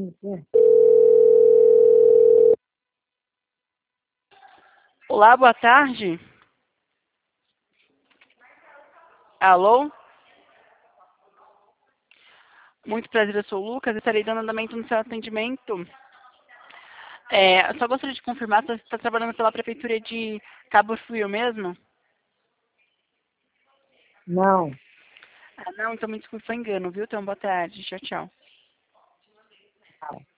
sim. Olá, boa tarde. Alô? Muito prazer, eu sou o Lucas, estarei dando andamento no seu atendimento. Eu só gostaria de confirmar se você está trabalhando pela Prefeitura de Cabo Frio mesmo? Não. Ah, não, então me desculpe, foi engano, viu? Então, boa tarde. Tchau, tchau. Não.